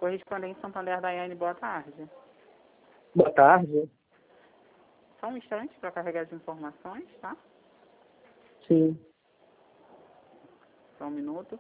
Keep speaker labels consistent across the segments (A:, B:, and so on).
A: Correspondente Santander Daiane, boa tarde.
B: Boa tarde.
A: Só um instante para carregar as informações, tá?
B: Sim.
A: Só um minuto.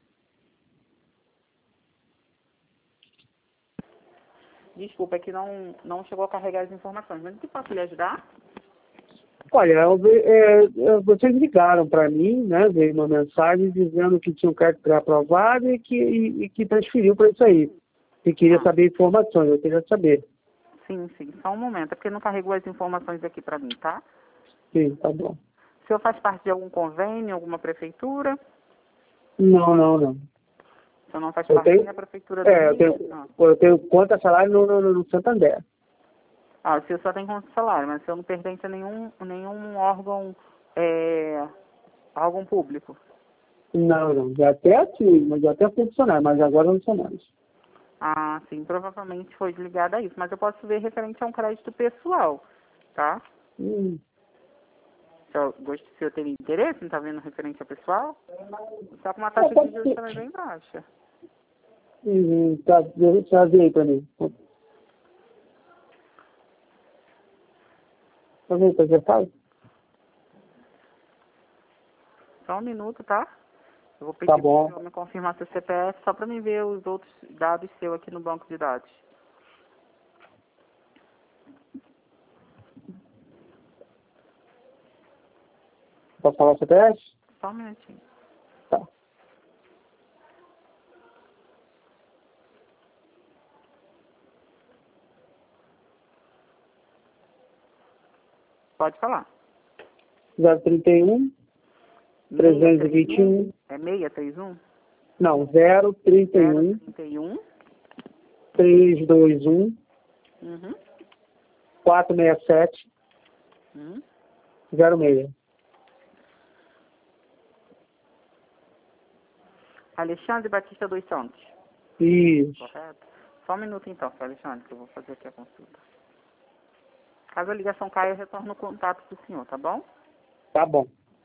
A: Desculpa, é que não chegou a carregar as informações. Mas o que posso lhe ajudar?
B: Olha, vocês ligaram para mim, né? Veio uma mensagem dizendo que tinha um crédito pré-aprovado e que transferiu para isso aí. E queria saber informações, eu queria saber.
A: Sim. Só um momento, é porque não carregou as informações aqui para mim, tá?
B: Sim, tá bom.
A: O senhor faz parte de algum convênio, alguma prefeitura?
B: Não.
A: O senhor não faz
B: Eu
A: parte
B: tenho,
A: da prefeitura do Rio?
B: eu tenho conta salário no Santander.
A: O senhor só tem conta de salário, mas o senhor não pertence a nenhum órgão, órgão público.
B: Não. Já até ativo, mas já até funcionário, mas agora não sou mais.
A: Ah, sim, provavelmente foi ligado a isso. Mas eu posso ver referente a um crédito pessoal, tá? Se eu teria interesse, não está vendo referente ao pessoal? Está com uma taxa de juros também bem baixa.
B: Já veio aí para mim. Tá vendo o que você faz?
A: Só um minuto, tá? Eu vou pedir
B: Tá
A: para o
B: bom.
A: senhor me confirmar seu CPF só para mim ver os outros dados seus aqui no banco de dados.
B: Posso falar o CPF?
A: Só um minutinho.
B: Tá.
A: Pode falar.
B: 031 321.
A: É 631?
B: Não, 031
A: 031.
B: 321
A: Uhum.
B: 467
A: Uhum.
B: 06.
A: Alexandre Batista dos Santos.
B: Isso.
A: Correto? Só um minuto então, seu Alexandre, que eu vou fazer aqui a consulta. Caso a ligação caia, eu retorno o contato do senhor, tá bom?
B: Tá bom.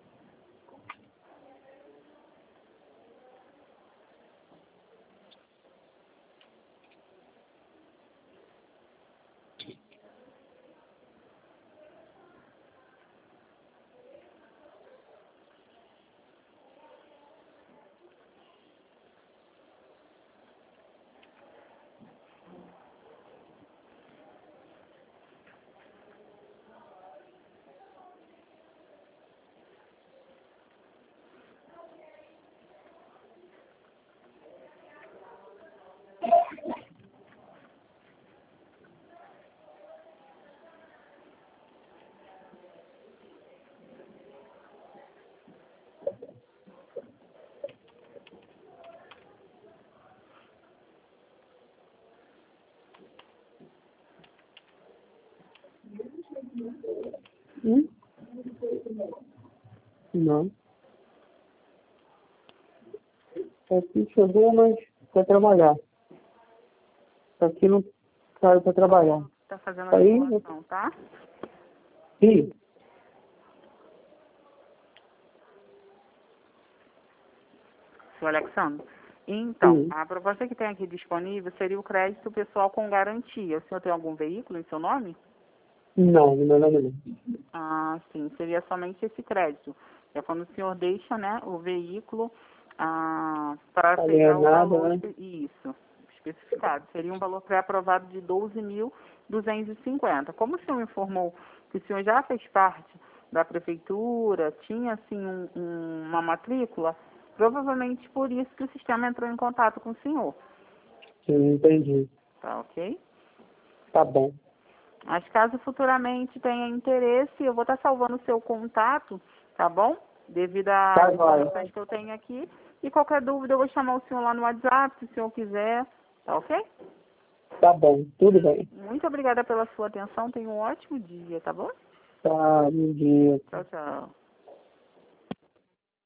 B: Não. Aqui chegou, mas para trabalhar. Aqui não saiu para trabalhar.
A: Tá fazendo a
B: Aí,
A: simulação, tá?
B: sim.
A: Seu Alexandre. Então,
B: Sim.
A: a proposta que tem aqui disponível seria o crédito pessoal com garantia. O senhor tem algum veículo em seu nome?
B: Não.
A: Ah, sim. Seria somente esse crédito. É quando o senhor deixa, né, o veículo para pegar o valor.
B: Né?
A: Isso, especificado. Seria um valor pré-aprovado de 12.250. Como o senhor informou que o senhor já fez parte da prefeitura, tinha, assim, uma matrícula, provavelmente por isso que o sistema entrou em contato com o senhor.
B: Sim, entendi.
A: Tá ok?
B: Tá bom.
A: Mas caso futuramente tenha interesse, eu vou estar salvando o seu contato, tá bom? Devido às informações que eu tenho aqui. E qualquer dúvida, eu vou chamar o senhor lá no WhatsApp, se o senhor quiser. Tá ok?
B: Tá bom, tudo bem.
A: Muito obrigada pela sua atenção. Tenha um ótimo dia, tá bom?
B: Tá, bom dia.
A: Tchau, tchau.